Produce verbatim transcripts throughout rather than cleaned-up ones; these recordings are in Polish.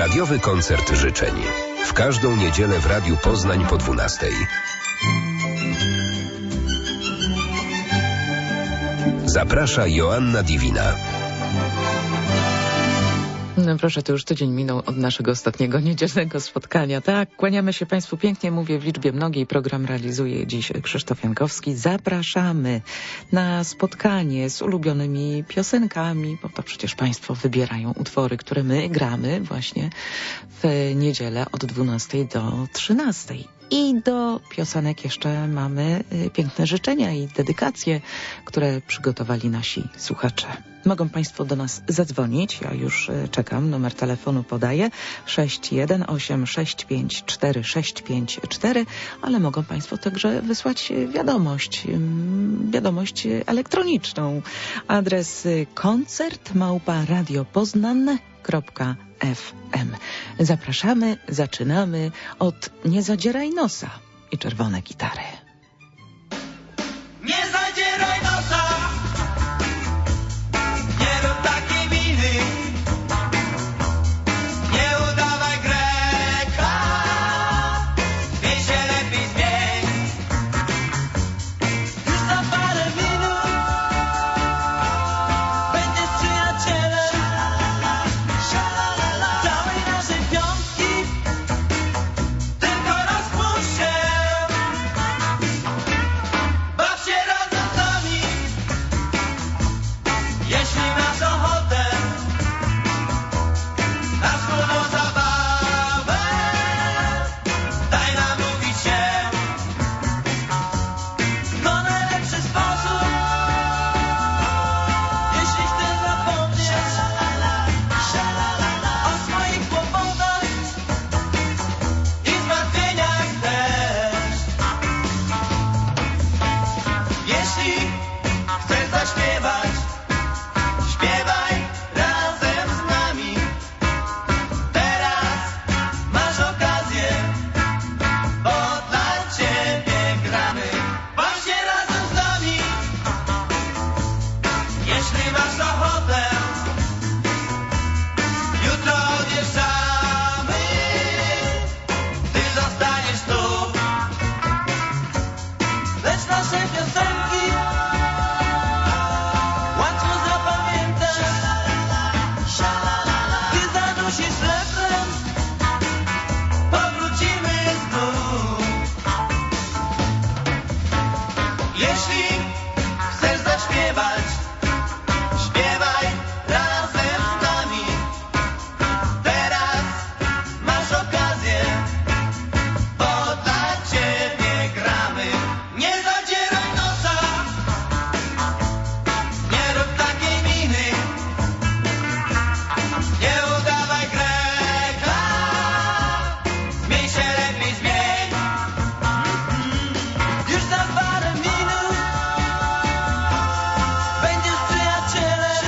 Radiowy koncert życzeń. W każdą niedzielę w Radiu Poznań po dwunastej. Zaprasza Joanna Diwina. No proszę, to już tydzień minął od naszego ostatniego niedzielnego spotkania. Tak, kłaniamy się Państwu pięknie, mówię w liczbie mnogiej. Program realizuje dziś Krzysztof Jankowski. Zapraszamy na spotkanie z ulubionymi piosenkami, bo to przecież Państwo wybierają utwory, które my gramy właśnie w niedzielę od dwunastej do trzynastej. I do piosenek jeszcze mamy piękne życzenia i dedykacje, które przygotowali nasi słuchacze. Mogą Państwo do nas zadzwonić, ja już czekam, numer telefonu podaję sześć jeden osiem sześć pięć cztery sześć pięć cztery, ale mogą Państwo także wysłać wiadomość, wiadomość elektroniczną. Adres koncert małpa radiopoznan kropka f m. Zapraszamy, zaczynamy od Nie zadzieraj nosa i Czerwone gitary. Nie zadzieraj nosa, nie rób takiej miny, nie udawaj Greka, ty się lepiej zmień. Już za parę minut będziesz przyjacielem całej naszej piątki, tylko rozpuść się. Baw się razem z nami, jeśli masz ochotę na wspólną zabawę. Daj nam mówić się, to najlepszy sposób, jeśli chcesz zapomnieć o swoich kłopotach i zmartwieniach też. Jeśli chcesz zaśpiewać, śpiewaj razem z nami. Teraz masz okazję, bo dla ciebie gramy. Baw się razem z nami, jeśli masz ochotę. Jutro odjeżdżamy, ty zostaniesz tu. Lecz nasze piosenki łatwo zapamiętasz. Ty zadusisz refren, powrócimy znów. Jeśli chcesz zaśpiewać, śpiewaj razem z nami. Teraz masz okazję, bo dla ciebie gramy. Nie zadzieraj nosa, nie rób takiej miny, nie udawaj Greka, zmień się, lepiej zmień. Już za parę minut będziesz przyjacielem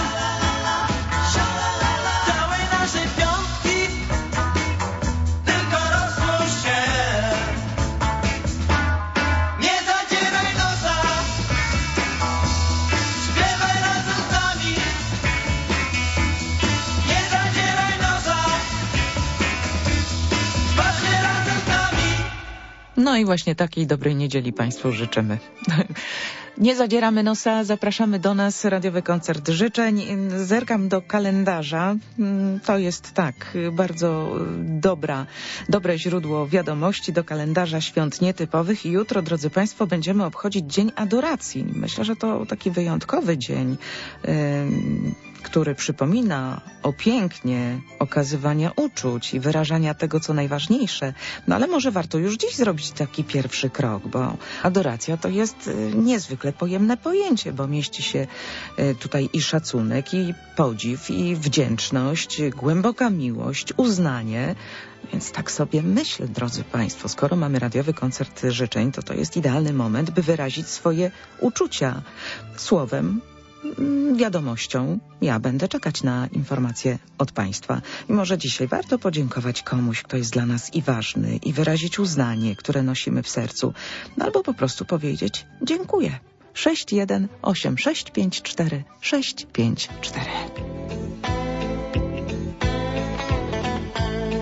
całej naszej piątki, tylko rozpuść się. Nie zadzieraj nosa, śpiewaj razem z nami. Nie zadzieraj nosa, baw się razem z nami. No i właśnie takiej dobrej niedzieli Państwu życzymy. Nie zadzieramy nosa, zapraszamy do nas, radiowy koncert życzeń. Zerkam do kalendarza. To jest tak, bardzo dobra, dobre źródło wiadomości do kalendarza świąt nietypowych. I jutro, drodzy Państwo, będziemy obchodzić Dzień Adoracji. Myślę, że to taki wyjątkowy dzień, yy, który przypomina o pięknie okazywania uczuć i wyrażania tego, co najważniejsze. No ale może warto już dziś zrobić taki pierwszy krok, bo adoracja to jest y, niezwykle pojemne pojęcie, bo mieści się y, tutaj i szacunek, i podziw, i wdzięczność, głęboka miłość, uznanie. Więc tak sobie myślę, drodzy Państwo, skoro mamy radiowy koncert życzeń, to to jest idealny moment, by wyrazić swoje uczucia słowem, wiadomością. Ja będę czekać na informacje od Państwa. I może dzisiaj warto podziękować komuś, kto jest dla nas i ważny, i wyrazić uznanie, które nosimy w sercu. No albo po prostu powiedzieć dziękuję. sześć jeden osiem sześć pięć cztery sześć pięć cztery.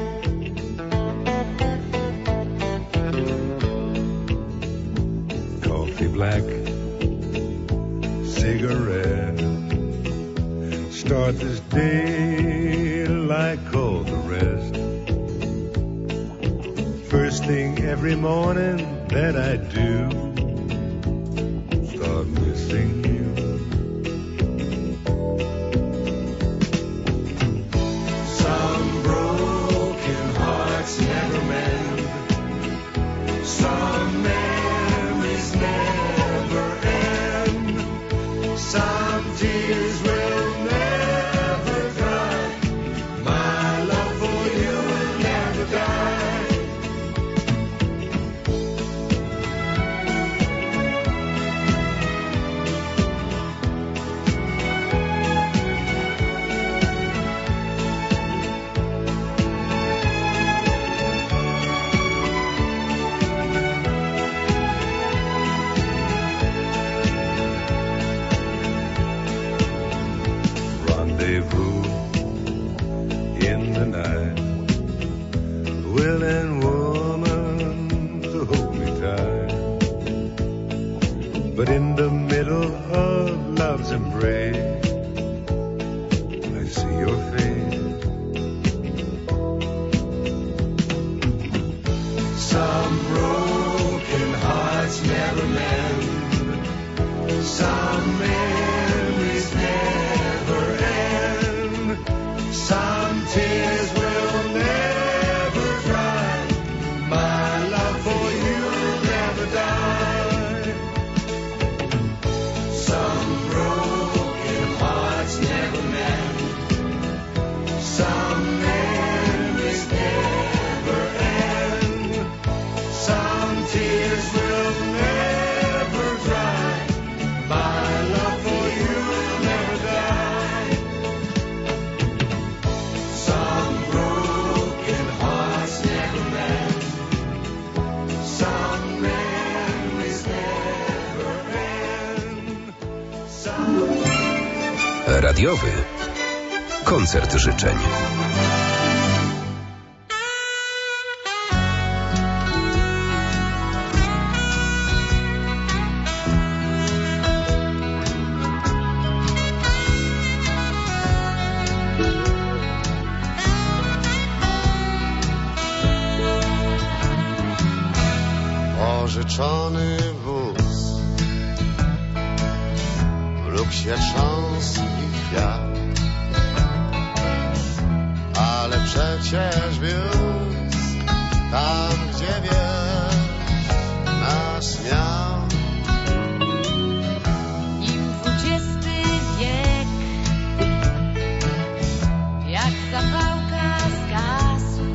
start this day like all the rest. First thing every morning that I do, start missing you. Some broken hearts never mend. Some memories never end. Some tears will never dry. My love for you will never die. Rendezvous in the night, willing woman to hold me tight. But in the middle of love's embrace, I see your face. Some broken hearts never mend. Some memories never end. Some tears will never dry. My love for you will never die. Some broken hearts never mend. Some memories never end. Some tears will never dry. My love for you will never die. Some broken hearts never mend. Some memories never end. Some... Radiowy koncert życzeń. Pożyczony wóz, w luksie szans i kwiat, ale przecież wiózł tam, gdzie wiesz, nas miał. Im dwudziesty wiek, jak zapałka zgasł,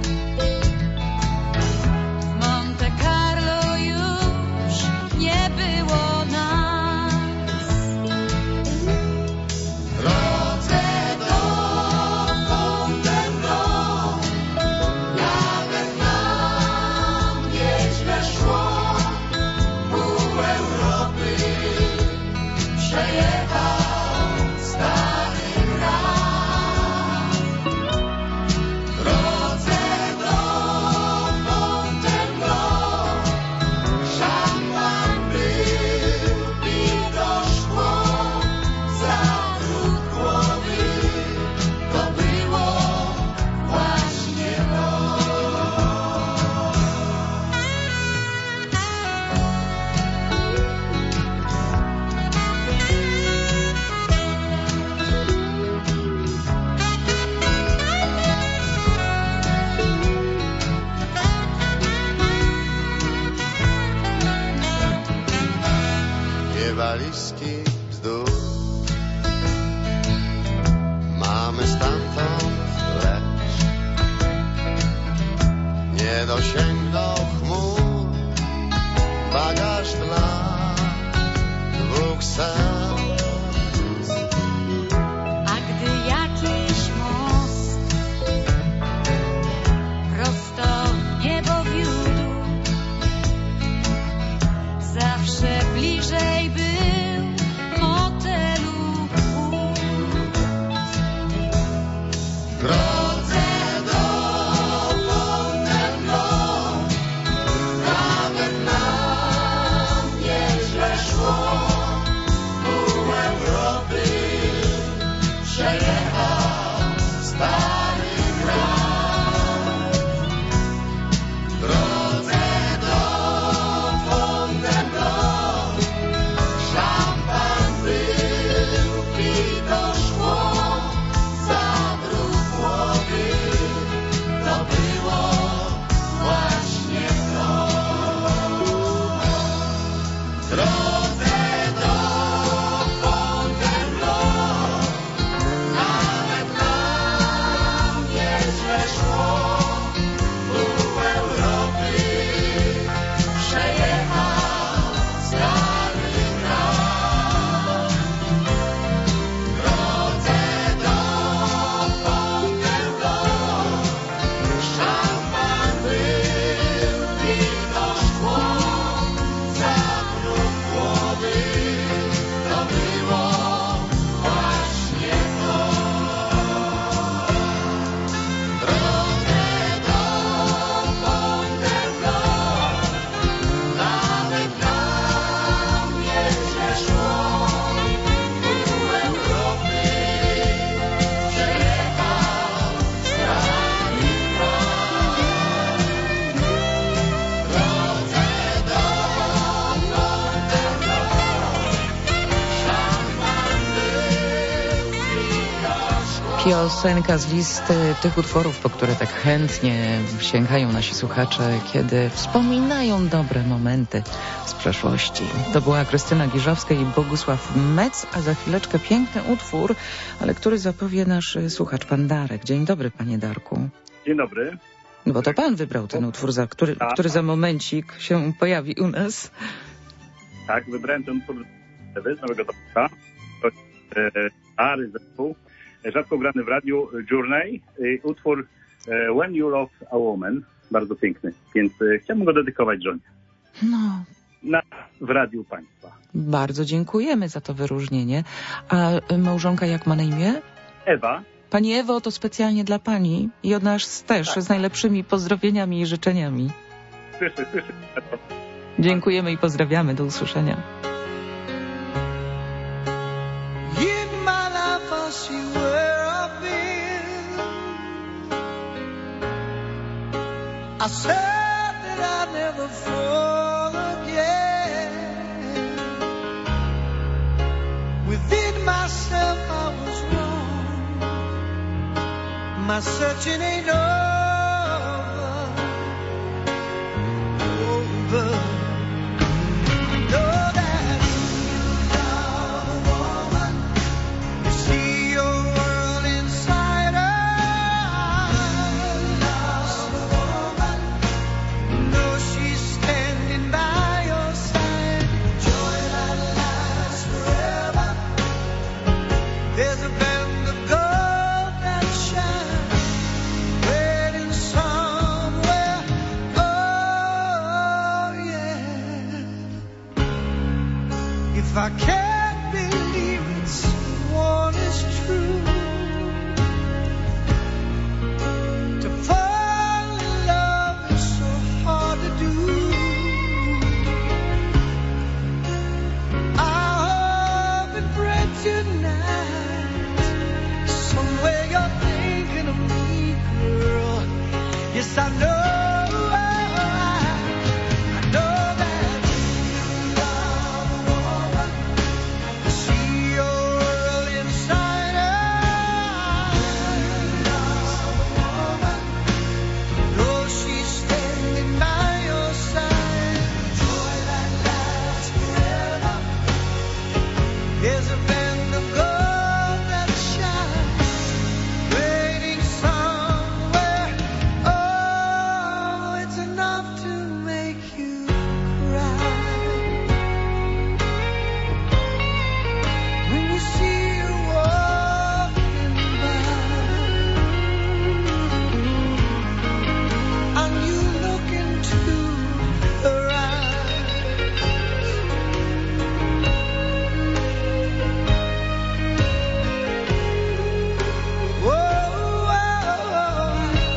w Monte Carlo już nie było nas. Drodze do Fontainebleau nawet nam nieźle szło. Pół Europy przejechał stary raz. Drodze do Fontainebleau szampan był i doszło. Zawrót głowy to było właśnie to. Nie walizki bzdur, mamy stamtąd lecz nie dosięgnął chmur bagaż dla dwóch serc. A gdy jakiś most prosto w niebo wiódł, zawsze bliżej był motelu płód. Drodze do Fontainebleau Piosenka z listy tych utworów, po które tak chętnie sięgają nasi słuchacze, kiedy wspominają dobre momenty z przeszłości. To była Krystyna Giżowska i Bogusław Metz, a za chwileczkę piękny utwór, ale który zapowie nasz słuchacz, pan Darek. Dzień dobry, panie Darku. Dzień dobry. Bo to pan wybrał ten utwór, za który, który za momencik się pojawi u nas. Tak, wybrałem ten utwór z Nowego Torka. To jest e, stary zespół, rzadko grany w radiu, Journey. E, utwór e, When You Love a Woman. Bardzo piękny, więc e, chciałbym go dedykować żonie. No. Na, w radiu państwa. Bardzo dziękujemy za to wyróżnienie. A małżonka jak ma na imię? Ewa. Pani Ewo, to specjalnie dla pani i od nas też, Tak. z najlepszymi pozdrowieniami i życzeniami. Słyszę, słyszę. Dziękujemy i pozdrawiamy. Do usłyszenia. In my life I see where I've been. I said that I'd never fall again. Within myself I was wrong. My searching ain't over. Over. Know that you love a woman. You see your world inside her. Love a woman. Know she's standing by your side. Joy that lasts forever. There's a band of gold that shines, waiting somewhere. Oh yeah. If I can't believe it's one is true, to fall in love is so hard to do. I hope and pray tonight, somewhere you're thinking of me, girl. Yes, I know. I know that you love a woman. See your world inside her. Love a woman. Know she's standing by your side. Joy that lasts forever. There's a band of gold that shines, waiting somewhere. Oh, it's enough to make you cry. When you see her walking by, and you look into her eyes. Whoa, whoa,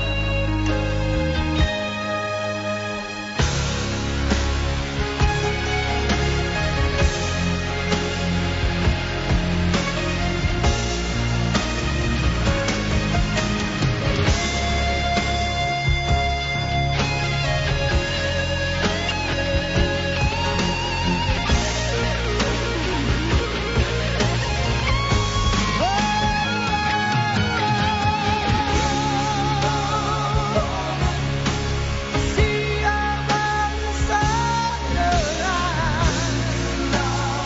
see her by the side of her eyes.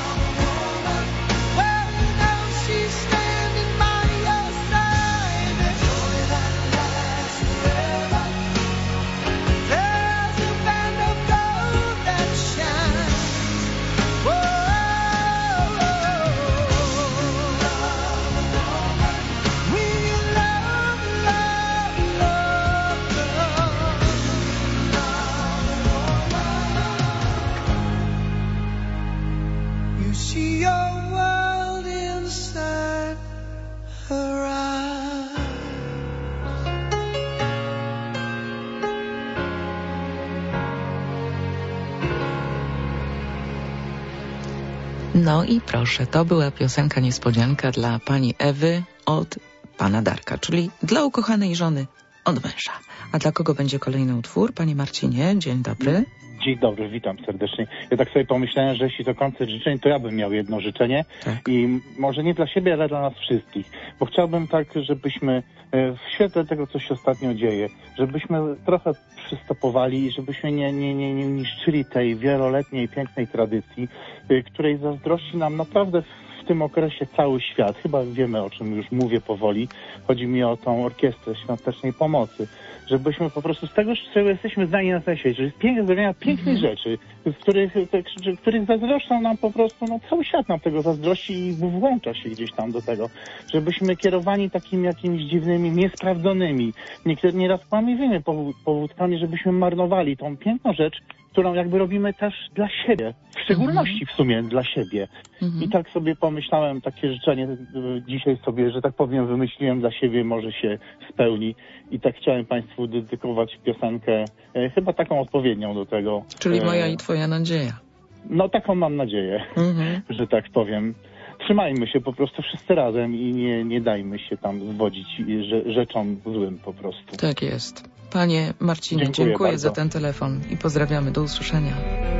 Well, you know she's standing by your side. Joy that lasts forever. There's a band of gold that shines. Whoa, we love, love, love, love. You see your world inside her eyes. No i proszę, to była piosenka niespodzianka dla pani Ewy od pana Darka, czyli dla ukochanej żony od męża. A dla kogo będzie kolejny utwór? Panie Marcinie, dzień dobry. Dzień dobry, witam serdecznie. Ja tak sobie pomyślałem, że jeśli to koncert życzeń, to ja bym miał jedno życzenie. Tak. I może nie dla siebie, ale dla nas wszystkich. Bo chciałbym tak, żebyśmy w świetle tego, co się ostatnio dzieje, żebyśmy trochę przystopowali i żebyśmy nie, nie, nie, nie niszczyli tej wieloletniej, pięknej tradycji, której zazdrości nam naprawdę w tym okresie cały świat. Chyba wiemy, o czym już mówię powoli. Chodzi mi o tą orkiestrę świątecznej pomocy. Żebyśmy po prostu z tego, z czego jesteśmy znani na całym świecie, że jest piękne zrobienia pięknych mm-hmm. rzeczy, w których, w których zazdroszczą nam po prostu, no cały świat nam tego zazdrości i włącza się gdzieś tam do tego. Żebyśmy kierowani takimi jakimiś dziwnymi, niesprawdzonymi, niekiedy nieraz kłamliwymi powódkami, żebyśmy marnowali tą piękną rzecz, którą jakby robimy też dla siebie, w szczególności w sumie dla siebie. Mm-hmm. I tak sobie pomyślałem, takie życzenie dzisiaj sobie, że tak powiem, wymyśliłem dla siebie, może się spełni. I tak chciałem Państwu dedykować piosenkę, e, chyba taką odpowiednią do tego. Czyli moja i Twoja nadzieja. No taką mam nadzieję, mm-hmm. że tak powiem. Trzymajmy się po prostu wszyscy razem i nie, nie dajmy się tam zwodzić że, rzeczom złym po prostu. Tak jest. Panie Marcinie, dziękuję, dziękuję za ten telefon i pozdrawiamy. Do usłyszenia.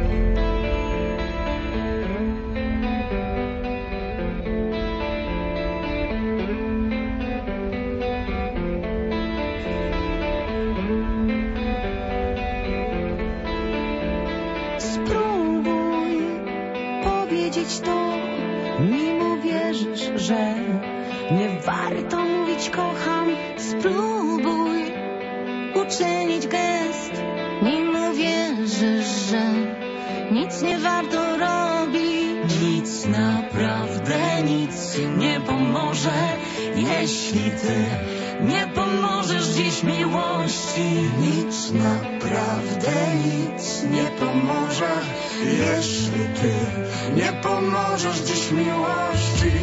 Spróbuj powiedzieć to, mimo wierzysz, że nie warto mówić kocham. Spróbuj uczynić gest, mimo wierzysz, że nic nie warto robić. Nic, naprawdę nic nie pomoże, jeśli ty nie pomożesz dziś miłości. Nic, naprawdę nic nie pomoże, jeśli ty nie pomożesz dziś miłości.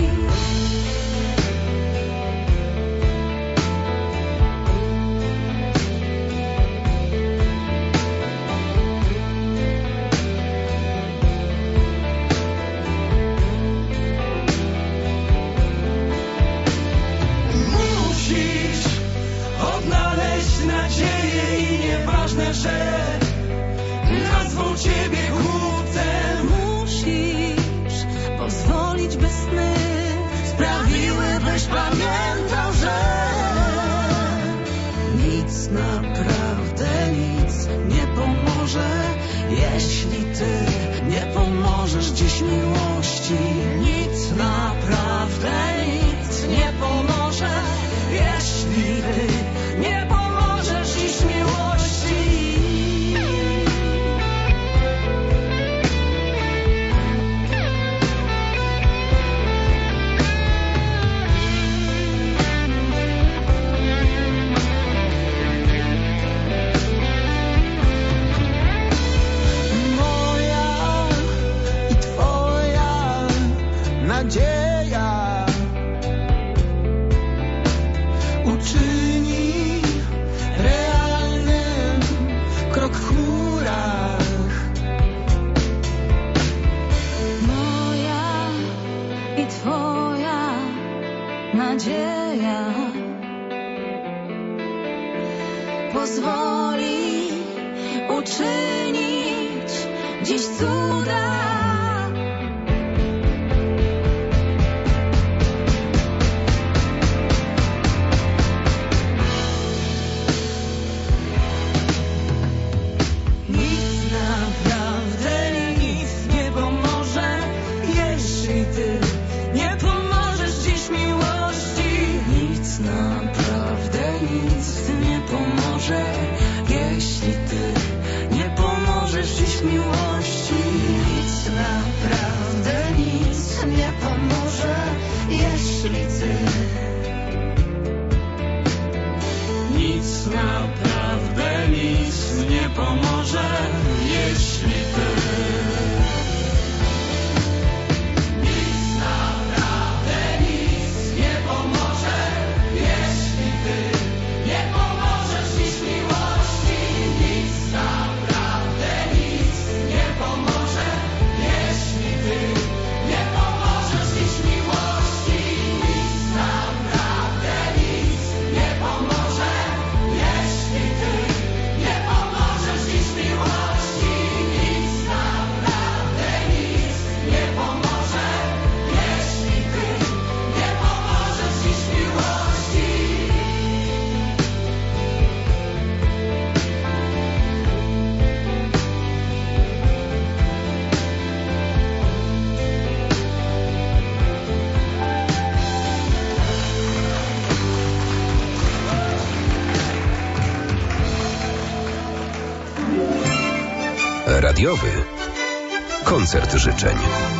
Że nazwą ciebie głupcem. Musisz pozwolić, by sny sprawiły, byś pamiętał, że nic, naprawdę nic nie pomoże, jeśli ty nie pomożesz dziś miłości. Nic, naprawdę nic nie pomoże, jeśli ty nie pomożesz dziś miłości. Nadzieja uczyni realnym krok w chmurach. Moja i twoja nadzieja pozwoli uczynić dziś cuda. Nic naprawdę nic nie pomoże, jeśli ty. Nic naprawdę nic nie pomoże, jeśli ty nie pomożesz dziś miłości. Nic naprawdę nic nie pomoże, jeśli ty nie pomożesz dziś miłości. Nic naprawdę nic nie pomoże. Radiowy koncert życzeń.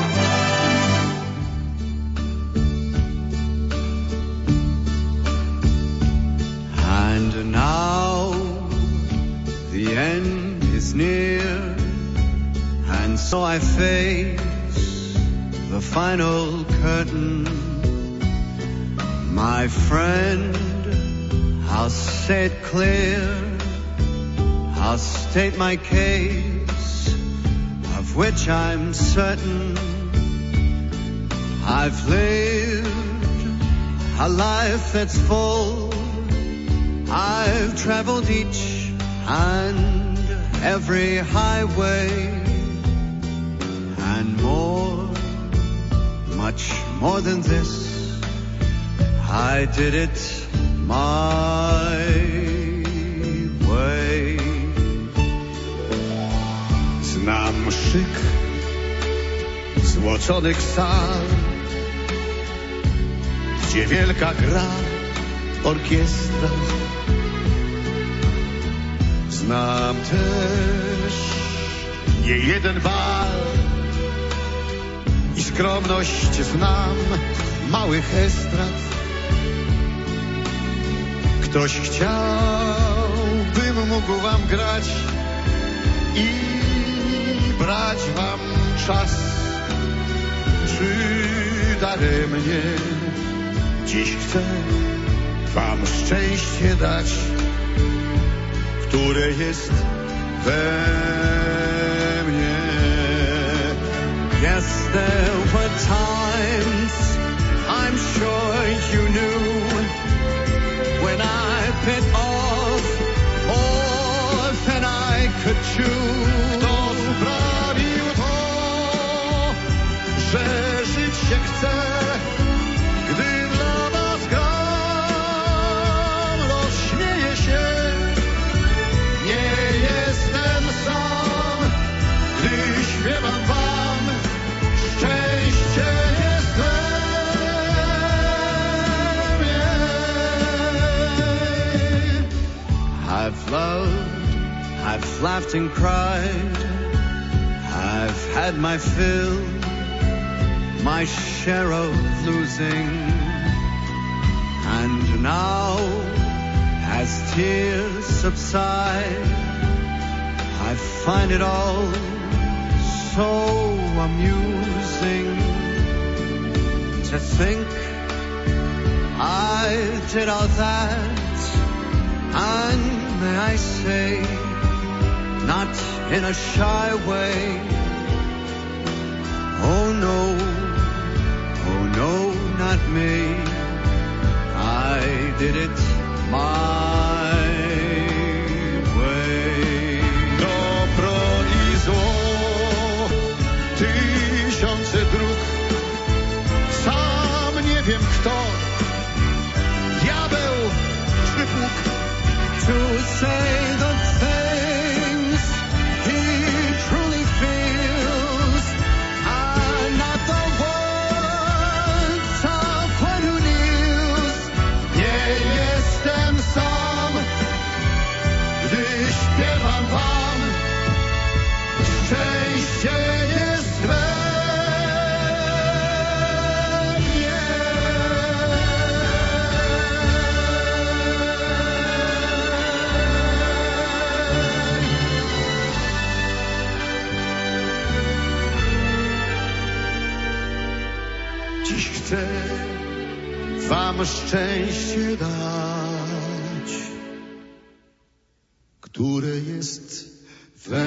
And now the end is near, and so I face the final curtain. My friend, I'll say it clear, I'll state my case, of which I'm certain. I've lived a life that's full, I've traveled each and every highway, and more, much more than this, I did it my way. Znam szyk złoconych sal, gdzie wielka gra orkiestra. Znam też nie jeden bal i skromność znam małych estrad. Ktoś chciałbym mógł wam grać i brać wam czas, czy daremnie dziś chcę wam szczęście dać, które jest we mnie. Yes, there were times, I'm sure you knew, when I bit off more than I could chew. Kto sprawił to, że żyć się chce, gdy dla was gram, rozśmieję się. Nie jestem sam, gdy śpiewam wam, szczęście jest we mnie. I've loved, I've laughed and cried, I've had my fill, my share of losing, and now, as tears subside, I find it all so amusing to think I did all that, and may I say, not in a shy way. Oh no, oh no, not me. I did it my way. Dobro i zło, tysiące dróg, sam nie wiem kto, diabeł czy Bóg. To say the things he truly feels are not the words of one who kneels. Nie jestem sam, gdy śpiewam wam, szczęście jest we mnie. Dziś chcę wam szczęście dać, które jest we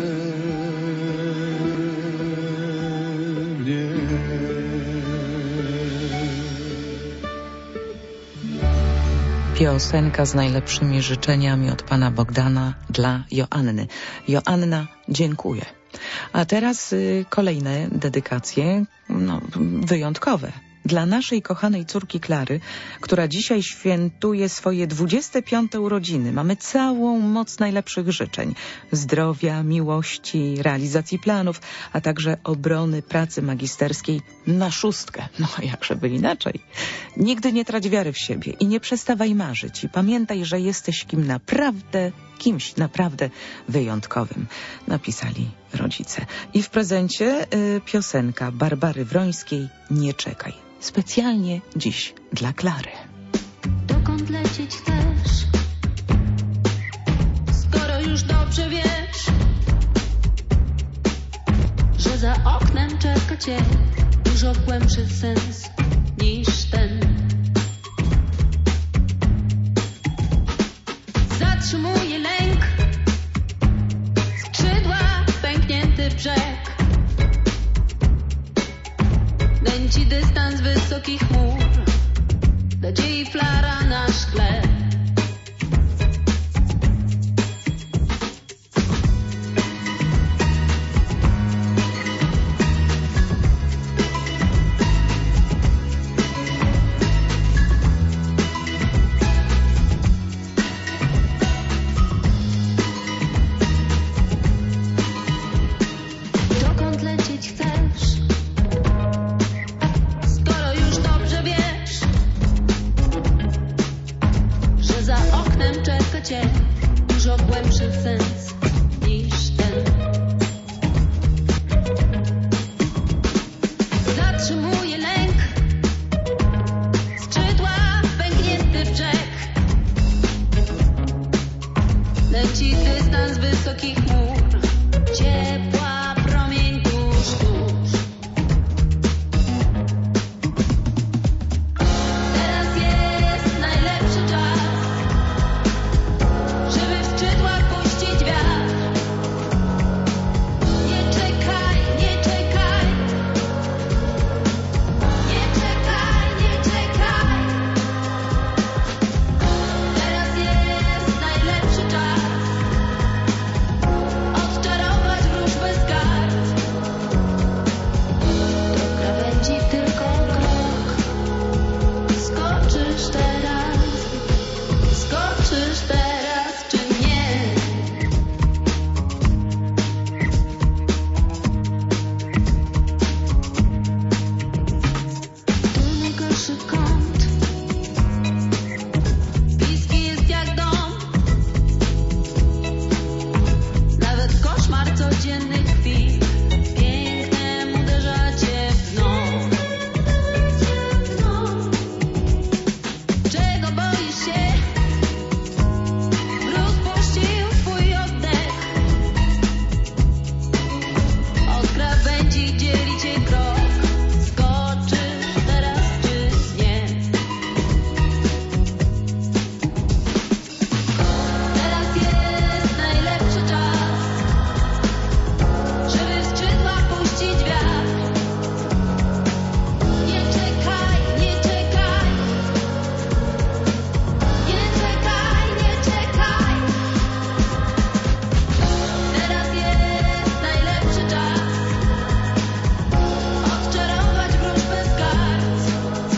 mnie. Piosenka z najlepszymi życzeniami od pana Bogdana dla Joanny. Joanna, dziękuję. A teraz y, kolejne dedykacje, no, wyjątkowe. Dla naszej kochanej córki Klary, która dzisiaj świętuje swoje dwudzieste piąte urodziny. Mamy całą moc najlepszych życzeń. Zdrowia, miłości, realizacji planów, a także obrony pracy magisterskiej na szóstkę. No jakżeby inaczej. Nigdy nie trać wiary w siebie i nie przestawaj marzyć. I pamiętaj, że jesteś kim naprawdę kimś naprawdę wyjątkowym, napisali rodzice. I w prezencie y, piosenka Barbary Wrońskiej Nie czekaj. Specjalnie dziś dla Klary. Dokąd lecieć chcesz? Skoro już dobrze wiesz, że za oknem czeka cię dużo głębszy sens niż ten. Zatrzymuje lęk, skrzydła, pęknięty brzeg, nęci dystans wysokich chmur, nadziei flara na szkle. Dużo głębszy sens niż ten. Zatrzymuje lęk, skrzydła, pęknięty brzeg, leci dystans wysokich chmur, ciepła promień tuż, tuż. Teraz jest najlepszy czas, żeby w skrzydłach puścić wiatr. Nie czekaj, nie czekaj, nie czekaj, nie czekaj. Teraz jest najlepszy czas, odczarować wróżbę z kart. Do krawędzi tylko krok, skoczysz teraz, skoczysz teraz, czy nie? To najgorszy kąt, bliski jest jak dom, nawet koszmar codziennych chwil pięknem uderza cię w dno. Czego boisz się? Mróz puścił twój oddech, od krawędzi dzieli cię krok, skoczysz teraz czy nie? Teraz jest najlepszy czas, żeby w skrzydłach puścić wiatr. Nie czekaj, nie czekaj, nie czekaj, nie czekaj. Teraz jest najlepszy czas, odczarować wróżbę z kart.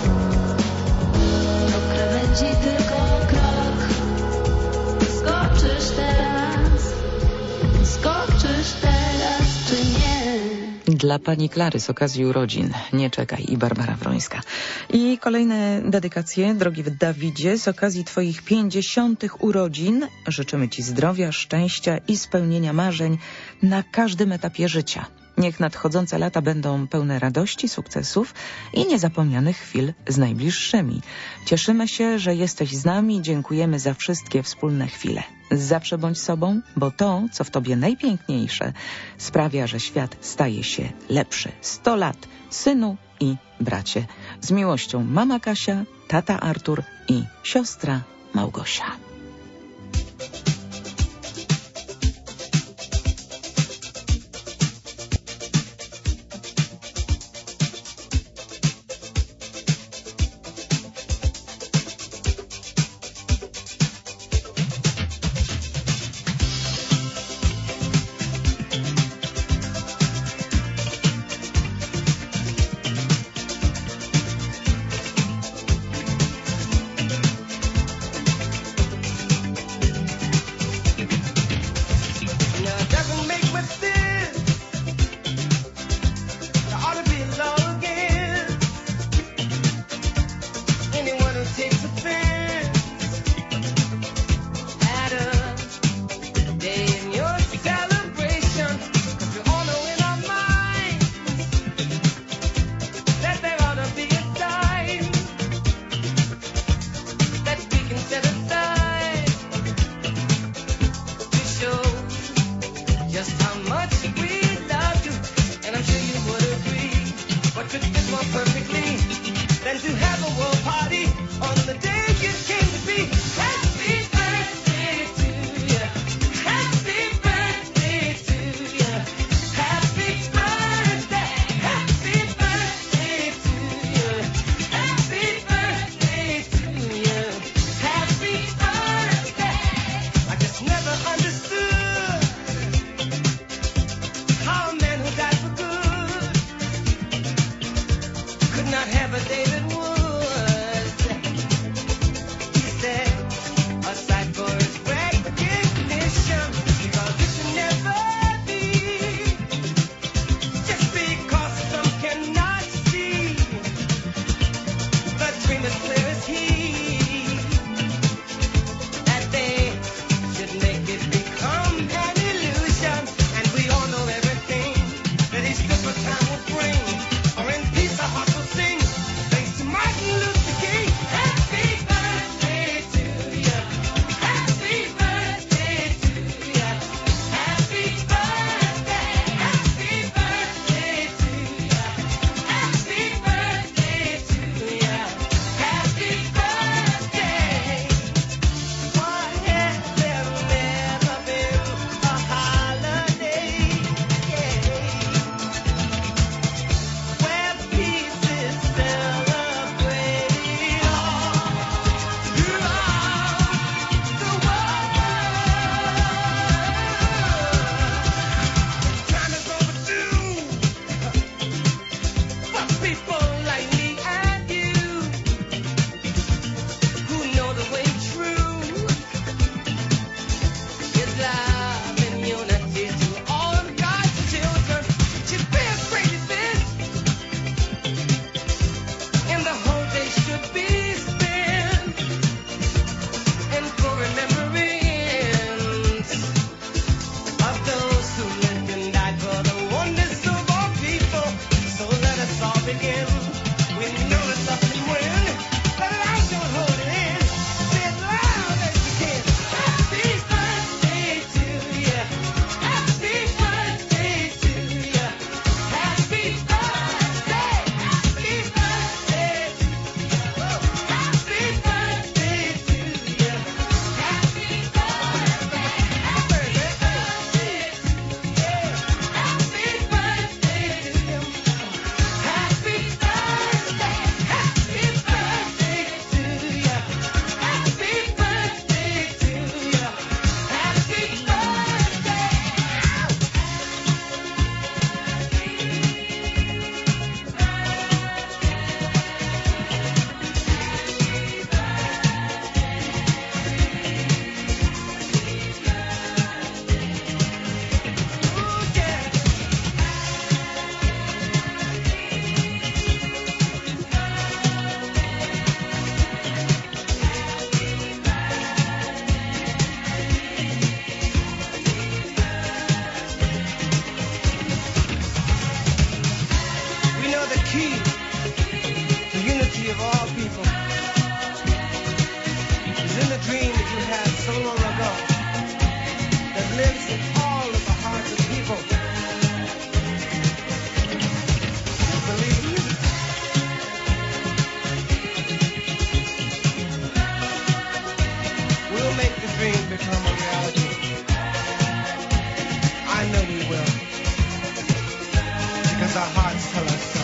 Do krawędzi tylko krok, skoczysz teraz, skoczysz teraz, czy nie? Dla pani Klary z okazji urodzin Nie czekaj i Barbara Wrońska. I kolejne dedykacje, drogi Dawidzie, z okazji twoich pięćdziesiątych urodzin życzymy ci zdrowia, szczęścia i spełnienia marzeń na każdym etapie życia. Niech nadchodzące lata będą pełne radości, sukcesów i niezapomnianych chwil z najbliższymi. Cieszymy się, że jesteś z nami i dziękujemy za wszystkie wspólne chwile. Zawsze bądź sobą, bo to, co w tobie najpiękniejsze, sprawia, że świat staje się lepszy. Sto lat, synu i bracie. Z miłością mama Kasia, tata Artur i siostra Małgosia. world party on the day you came to be. Happy birthday to you. Happy birthday to you. Happy birthday. Happy birthday to you. Happy birthday to you. Happy birthday. I just never understood how a man who died for good could not have a David Woods. He said, aside for his recognition, because it can never be. Just because some cannot see, the dream is clear as he. That they should make it become an illusion. And we all know everything that each different time will bring. Or in peace our hearts will sing. Thanks to Martin Luther King. Happy birthday to you. Happy birthday to you. Happy birthday. Happy birthday to you. Happy birthday to you. Happy birthday. Why has there never been a holiday? Where peace is celebrated all throughout the world. Time is overdue for people like me and you who know the way true is love and unity to all of God's children. Should be a great event, and the whole day should be spent in full remembrance of those who lived and died for the oneness of all people. So let us all begin. We know that love can win, but life don't hold it in. Say it loud as you can. Happy birthday to you. Happy birthday to you. Happy birthday. Happy birthday to you. Happy birthday to you. Happy birthday. Happy birthday to you. Happy birthday to you. Happy birthday. Happy birthday to you. Happy birthday to you. Happy We know the key to unity of all people is in the dream that you had so long ago that lives in all of the hearts of people. You believe me? We'll make the dream become a reality. I know we will. Because our hearts tell us so.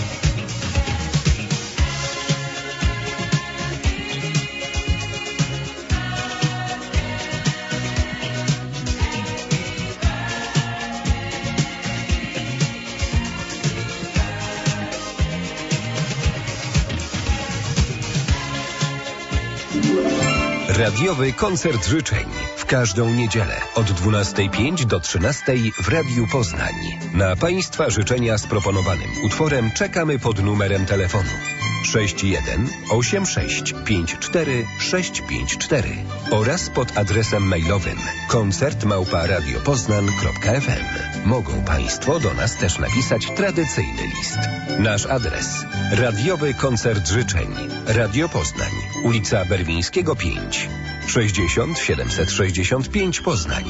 Radiowy koncert życzeń w każdą niedzielę od dwunastej pięć do trzynastej w Radiu Poznań. Na Państwa życzenia z proponowanym utworem czekamy pod numerem telefonu sześć jeden osiem sześć pięć cztery sześć pięć cztery oraz pod adresem mailowym koncert małpa radiopoznan kropka f m. Mogą Państwo do nas też napisać tradycyjny list. Nasz adres: Radiowy Koncert Życzeń, Radio Poznań, ulica Berwińskiego pięć, sześćdziesiąt siedemset sześćdziesiąt pięć Poznań.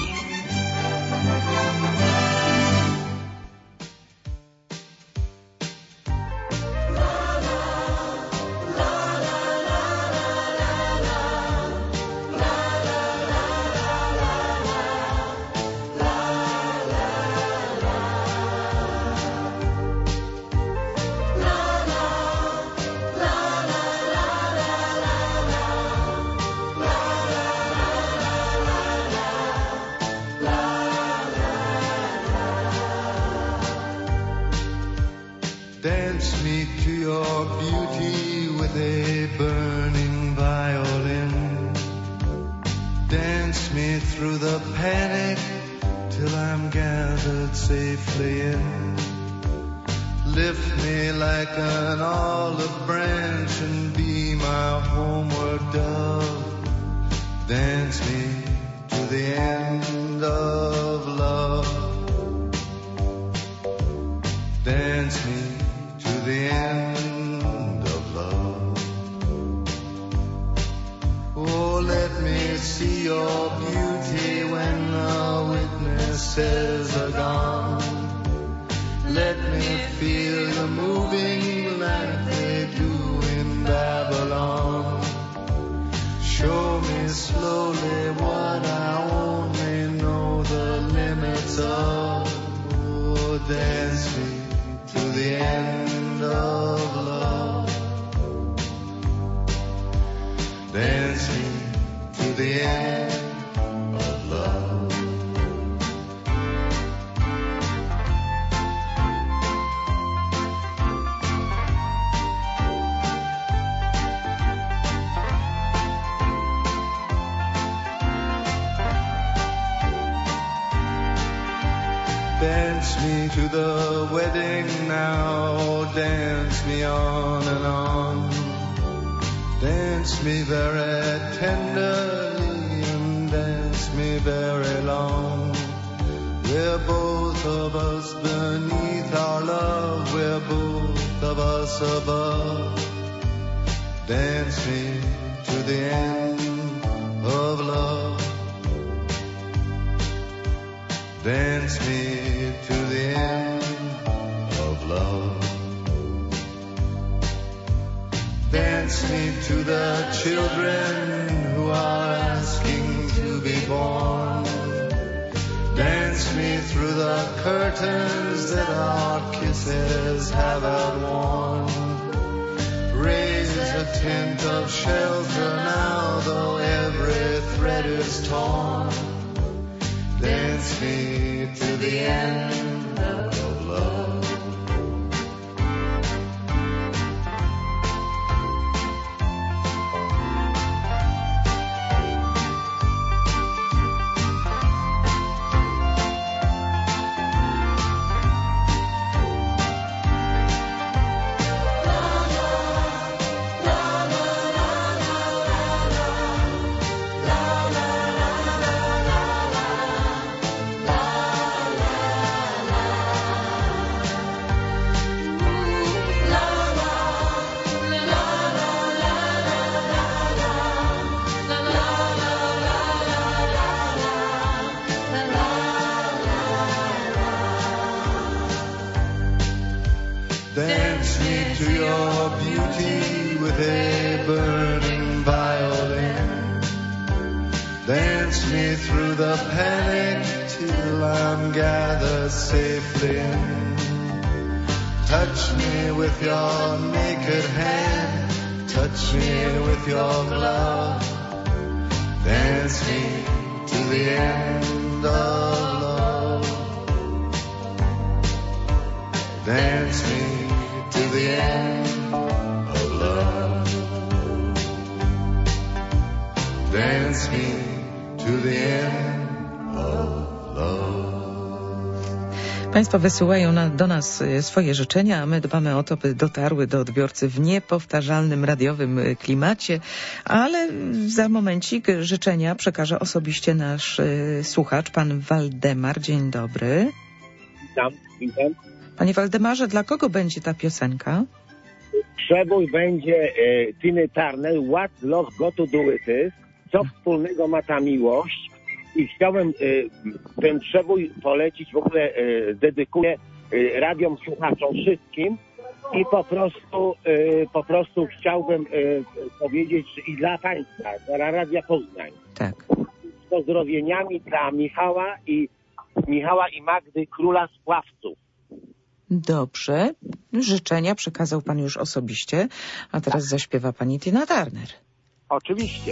with a burning violin. Dance me through the panic till I'm gathered safely in. Lift me like an olive branch and be my homeward dove. Dance me to the end of love. Dance me to the end of love. Oh, let me see your beauty when the witnesses are gone. Let me feel you moving like they do in Babylon. Show me slowly what I only know the limits of. Oh, dance me to the end of love. Dance me to the end of love. Dance me to the wedding now, dance me on and on. Dance me very tenderly and dance me very long. We're both of us beneath our love, we're both of us above. Dance me to the end of love. Dance me to the end of love. Dance me to the children who are asking to be born. Dance me through the curtains that our kisses have outworn. Raise a tent of shelter now, though every thread is torn. Dance me to the end of love. Dance me to your beauty with a burning violin. Dance me through the panic till I'm gathered safely in. Touch me with your naked hand, touch me with your glove. Dance me to the end of love. Dance me to the end of love. Dance me to the end of love. Państwo wysyłają na, do nas swoje życzenia, a my dbamy o to, by dotarły do odbiorcy w niepowtarzalnym radiowym klimacie, ale za momencik życzenia przekaże osobiście nasz y, słuchacz, pan Waldemar. Dzień dobry. Witam, witam. Panie Waldemarze, dla kogo będzie ta piosenka? Przebój będzie e, Tina Turner, What Love Got to Do With It, co wspólnego ma ta miłość. I chciałem e, ten przebój polecić, w ogóle e, dedykuję e, radiom słuchaczom wszystkim i po prostu e, po prostu chciałbym e, powiedzieć i dla Państwa, dla Radia Poznań. Tak. Z pozdrowieniami dla Michała i Michała i Magdy, Króla Spławców. Dobrze. Życzenia przekazał pan już osobiście, a teraz zaśpiewa pani Tina Turner. Oczywiście.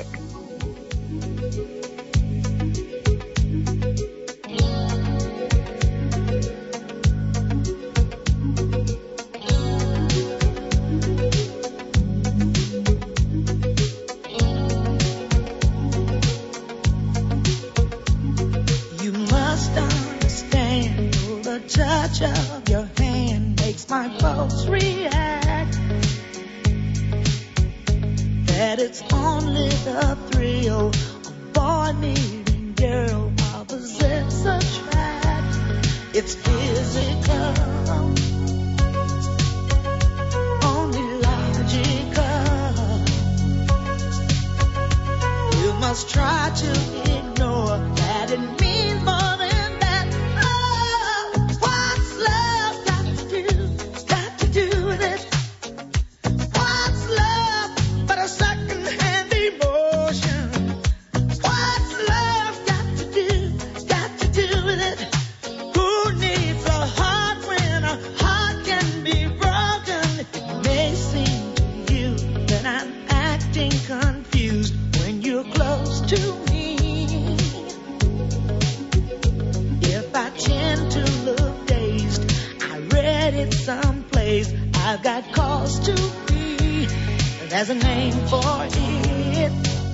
must understand, oh, the touch of your hand makes my pulse react. That it's only the thrill of boy meeting girl, opposites attract. It's physical, only logical. You must try to ignore that it means more than that. Oh, what's love got to do? Got to do with it. What's love but a second-hand emotion? What's love got to do? Got to do with it. Who needs a heart when a heart can be broken? It may seem to you that I'm acting confused when you're close to me. If I tend to look dazed, I read it someplace. I've got cause to be. There's a name for it.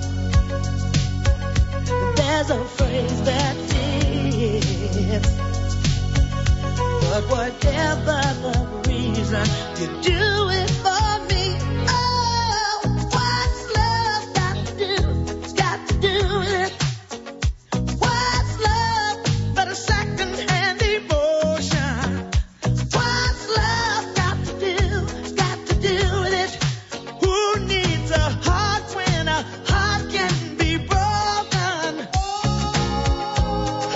There's a phrase that fits. But whatever the reason, you do it for me. Oh, what's love got to do? Got to do with it. What's love but a second-hand emotion? What's love got to do? Got to do with it. Who needs a heart when a heart can be broken? Oh,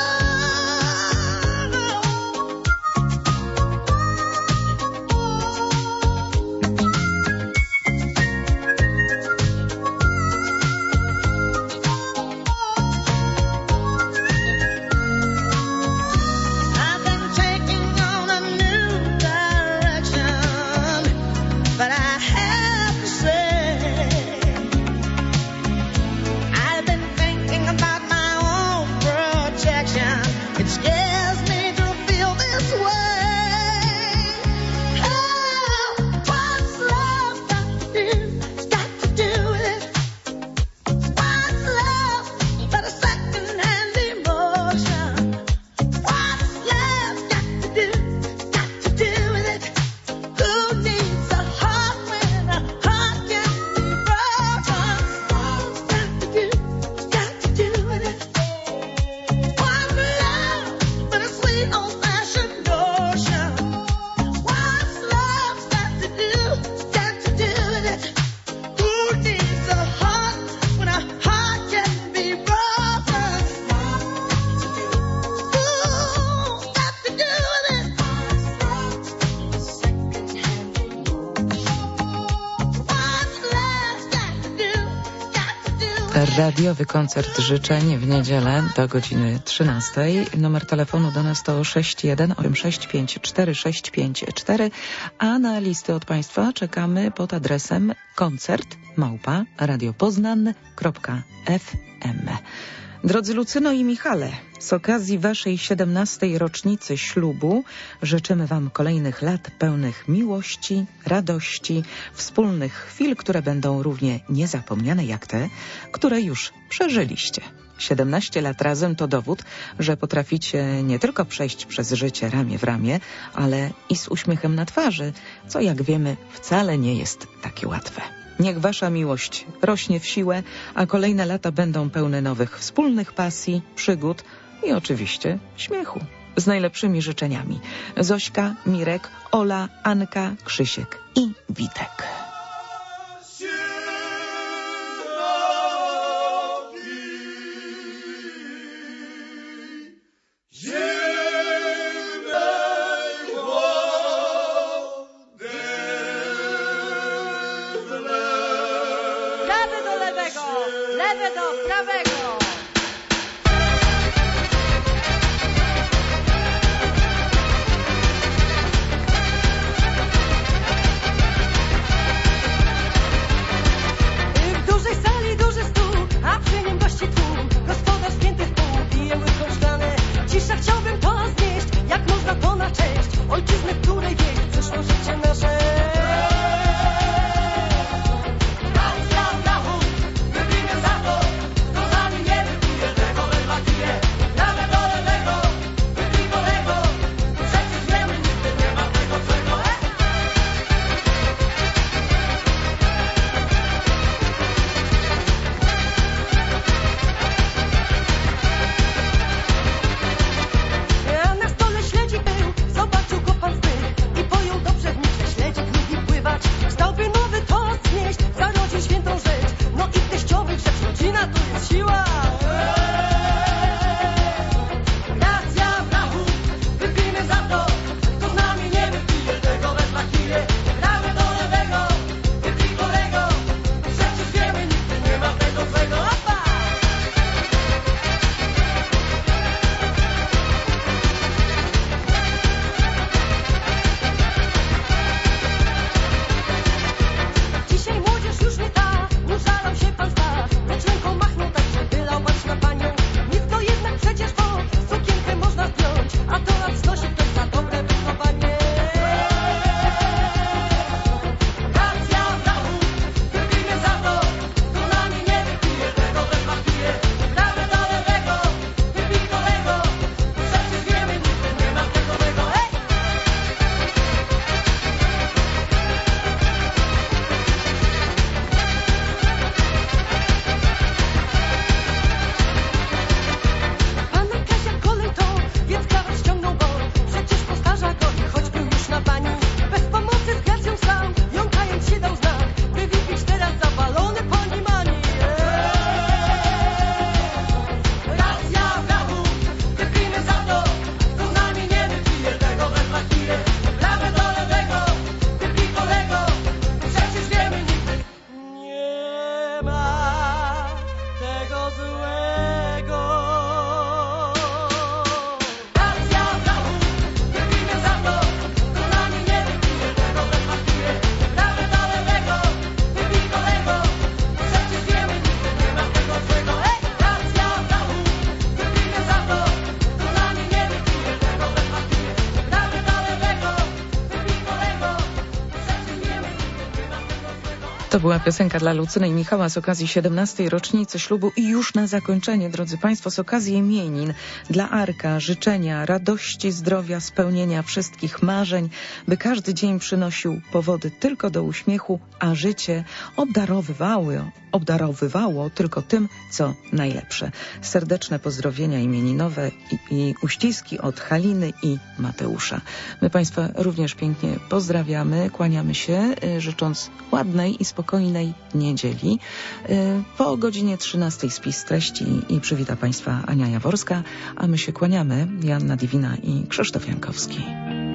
I've been taking on a new direction, but I have to say, I've been thinking about my own protection. It scares me to feel this way. Oh, what's love got to do? Got to do with it. What's love but a second-hand emotion? What's love got to do? Got to do with it. Who needs a heart when a heart can be broken? What's got to do? Got to do with it. What's love but a sweet old-fashioned notion? What's love got to do? Got to do with it. Who needs a heart when a heart can be broken? Ooh, got to do with it. What's love got to do? Got to do with it. Radiowy koncert życzeń w niedzielę do godziny trzynastej. Numer telefonu do nas to sześć jeden osiem sześć pięć cztery sześć pięć cztery, a na listy od Państwa czekamy pod adresem koncert małpa radiopoznan kropka f m. Drodzy Lucyno i Michale, z okazji Waszej siedemnastej rocznicy ślubu życzymy Wam kolejnych lat pełnych miłości, radości, wspólnych chwil, które będą równie niezapomniane jak te, które już przeżyliście. siedemnaście lat razem to dowód, że potraficie nie tylko przejść przez życie ramię w ramię, ale i z uśmiechem na twarzy, co jak wiemy wcale nie jest takie łatwe. Niech Wasza miłość rośnie w siłę, a kolejne lata będą pełne nowych wspólnych pasji, przygód i oczywiście śmiechu. Z najlepszymi życzeniami. Zośka, Mirek, Ola, Anka, Krzysiek i Witek. Prawy do lewego, lewy do prawego. W dużej sali duży stół, a przy nim gości tłum. Gospodarz spięty w pół, pije łyżką szklane. Cisza, chciałbym to znieść, jak można to na cześć ojczyzny, której wieść przyszło życie nasze. Za To była piosenka dla Lucyny i Michała z okazji siedemnastej rocznicy ślubu i już na zakończenie, drodzy Państwo, z okazji imienin dla Arka życzenia radości, zdrowia, spełnienia wszystkich marzeń, by każdy dzień przynosił powody tylko do uśmiechu, a życie obdarowywało, obdarowywało tylko tym, co najlepsze. Serdeczne pozdrowienia imieninowe i, i uściski od Haliny i Mateusza. My Państwa również pięknie pozdrawiamy, kłaniamy się, życząc ładnej i spokojnej niedzieli. Po godzinie trzynastej spis treści i przywita Państwa Ania Jaworska, a my się kłaniamy, Joanna Diwina i Krzysztof Jankowski.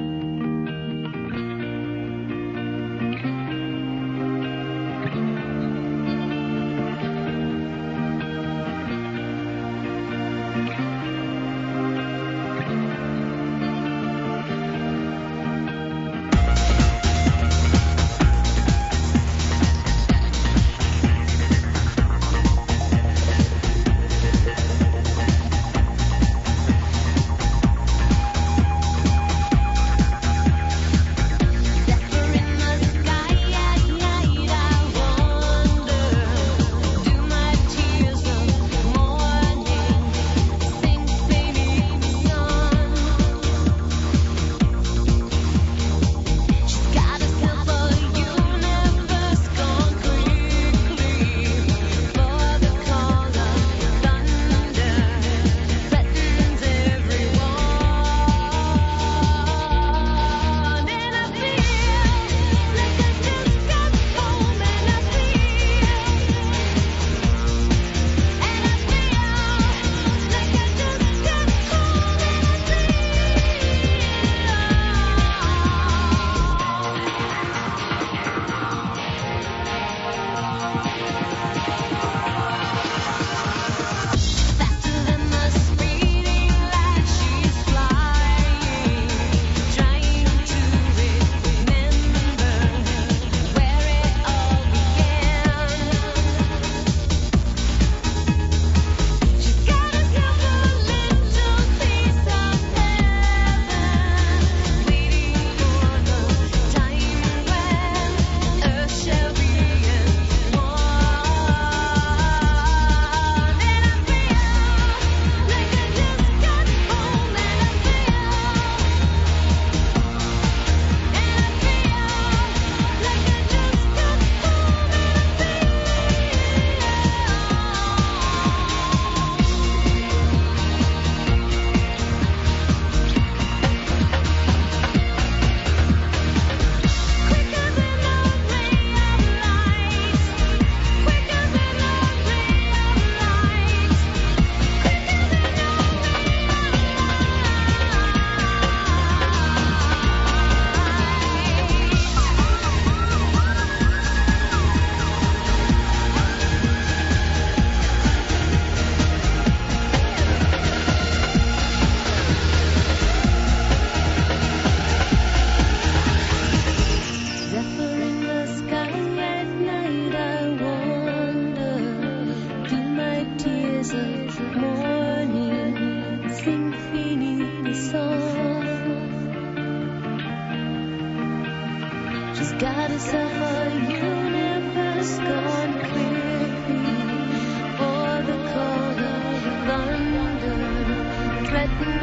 She's got herself a universe gone quickly, for the call of thunder threatens